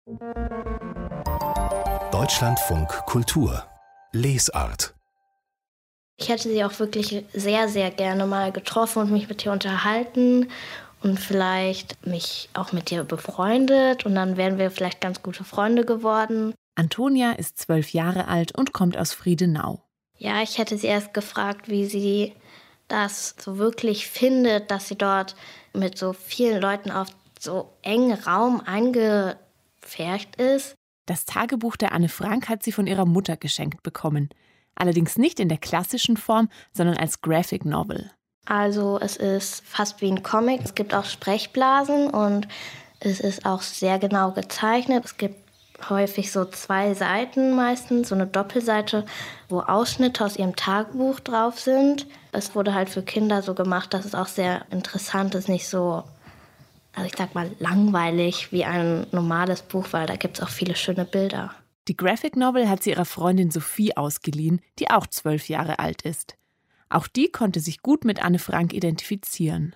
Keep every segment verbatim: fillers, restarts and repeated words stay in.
Deutschlandfunk Kultur Lesart. Ich hätte sie auch wirklich sehr, sehr gerne mal getroffen und mich mit ihr unterhalten und vielleicht mich auch mit ihr befreundet und dann wären wir vielleicht ganz gute Freunde geworden. Antonia ist zwölf Jahre alt und kommt aus Friedenau. Ja, ich hätte sie erst gefragt, wie sie das so wirklich findet, dass sie dort mit so vielen Leuten auf so engen Raum eingepfercht ist. Das Tagebuch der Anne Frank hat sie von ihrer Mutter geschenkt bekommen. Allerdings nicht in der klassischen Form, sondern als Graphic Novel. Also es ist fast wie ein Comic. Es gibt auch Sprechblasen und es ist auch sehr genau gezeichnet. Es gibt häufig so zwei Seiten meistens, so eine Doppelseite, wo Ausschnitte aus ihrem Tagebuch drauf sind. Es wurde halt für Kinder so gemacht, dass es auch sehr interessant ist, nicht so, also ich sag mal, langweilig wie ein normales Buch, weil da gibt es auch viele schöne Bilder. Die Graphic Novel hat sie ihrer Freundin Sophie ausgeliehen, die auch zwölf Jahre alt ist. Auch die konnte sich gut mit Anne Frank identifizieren.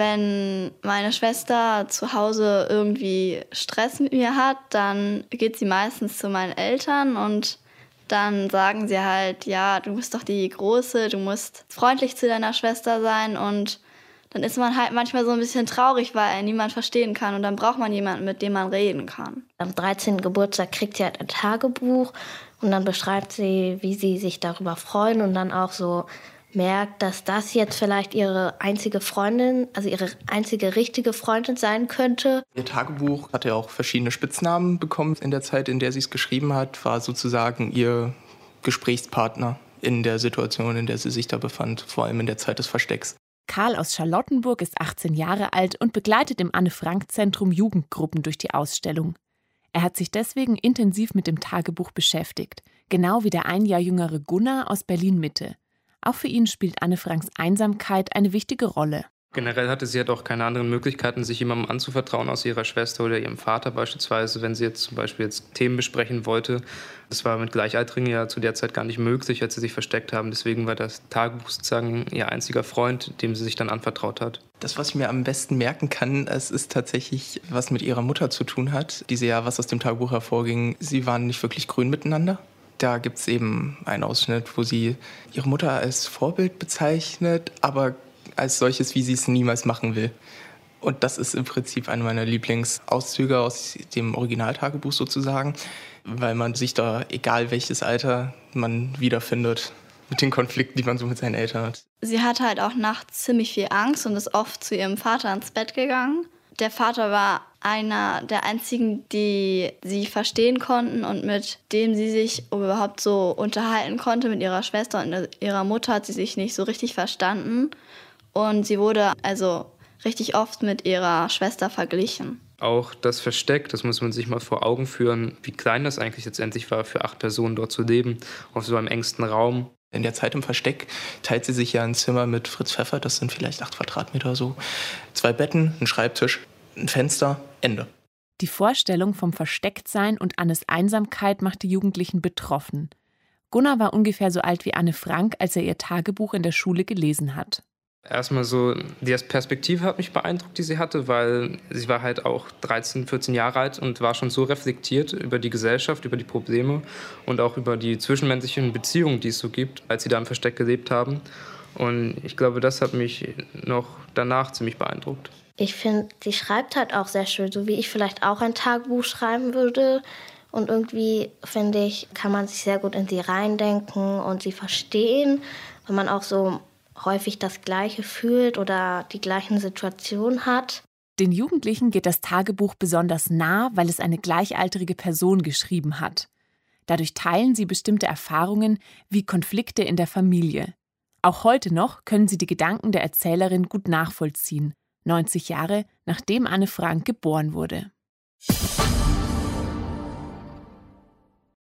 Wenn meine Schwester zu Hause irgendwie Stress mit mir hat, dann geht sie meistens zu meinen Eltern und dann sagen sie halt, ja, du bist doch die Große, du musst freundlich zu deiner Schwester sein und dann ist man halt manchmal so ein bisschen traurig, weil einen niemand verstehen kann und dann braucht man jemanden, mit dem man reden kann. Am dreizehnten Geburtstag kriegt sie halt ein Tagebuch und dann beschreibt sie, wie sie sich darüber freuen und dann auch so merkt, dass das jetzt vielleicht ihre einzige Freundin, also ihre einzige richtige Freundin sein könnte. Ihr Tagebuch hat ja auch verschiedene Spitznamen bekommen. In der Zeit, in der sie es geschrieben hat, war sozusagen ihr Gesprächspartner in der Situation, in der sie sich da befand, vor allem in der Zeit des Verstecks. Karl aus Charlottenburg ist achtzehn Jahre alt und begleitet im Anne-Frank-Zentrum Jugendgruppen durch die Ausstellung. Er hat sich deswegen intensiv mit dem Tagebuch beschäftigt, genau wie der ein Jahr jüngere Gunnar aus Berlin-Mitte. Auch für ihn spielt Anne Franks Einsamkeit eine wichtige Rolle. Generell hatte sie halt auch keine anderen Möglichkeiten, sich jemandem anzuvertrauen, außer ihrer Schwester oder ihrem Vater beispielsweise, wenn sie jetzt zum Beispiel jetzt Themen besprechen wollte. Das war mit Gleichaltrigen ja zu der Zeit gar nicht möglich, als sie sich versteckt haben. Deswegen war das Tagebuch sozusagen ihr einziger Freund, dem sie sich dann anvertraut hat. Das, was ich mir am besten merken kann, es ist tatsächlich, was mit ihrer Mutter zu tun hat. Diese ja, was aus dem Tagebuch hervorging, sie waren nicht wirklich grün miteinander. Da gibt es eben einen Ausschnitt, wo sie ihre Mutter als Vorbild bezeichnet, aber als solches, wie sie es niemals machen will. Und das ist im Prinzip einer meiner Lieblingsauszüge aus dem Originaltagebuch sozusagen, weil man sich da, egal welches Alter, man wiederfindet mit den Konflikten, die man so mit seinen Eltern hat. Sie hatte halt auch nachts ziemlich viel Angst und ist oft zu ihrem Vater ins Bett gegangen. Der Vater war einer der einzigen, die sie verstehen konnten und mit dem sie sich überhaupt so unterhalten konnte. Mit ihrer Schwester und ihrer Mutter hat sie sich nicht so richtig verstanden. Und sie wurde also richtig oft mit ihrer Schwester verglichen. Auch das Versteck, das muss man sich mal vor Augen führen, wie klein das eigentlich letztendlich war, für acht Personen dort zu leben, auf so einem engsten Raum. In der Zeit im Versteck teilt sie sich ja ein Zimmer mit Fritz Pfeffer, das sind vielleicht acht Quadratmeter so. Zwei Betten, ein Schreibtisch, ein Fenster, Ende. Die Vorstellung vom Verstecktsein und Annes Einsamkeit macht die Jugendlichen betroffen. Gunnar war ungefähr so alt wie Anne Frank, als er ihr Tagebuch in der Schule gelesen hat. Erstmal so, die Perspektive hat mich beeindruckt, die sie hatte, weil sie war halt auch dreizehn, vierzehn Jahre alt und war schon so reflektiert über die Gesellschaft, über die Probleme und auch über die zwischenmenschlichen Beziehungen, die es so gibt, als sie da im Versteck gelebt haben. Und ich glaube, das hat mich noch danach ziemlich beeindruckt. Ich finde, sie schreibt halt auch sehr schön, so wie ich vielleicht auch ein Tagebuch schreiben würde. Und irgendwie, finde ich, kann man sich sehr gut in sie reindenken und sie verstehen, wenn man auch so häufig das Gleiche fühlt oder die gleichen Situationen hat. Den Jugendlichen geht das Tagebuch besonders nah, weil es eine gleichaltrige Person geschrieben hat. Dadurch teilen sie bestimmte Erfahrungen wie Konflikte in der Familie. Auch heute noch können sie die Gedanken der Erzählerin gut nachvollziehen, neunzig Jahre nachdem Anne Frank geboren wurde.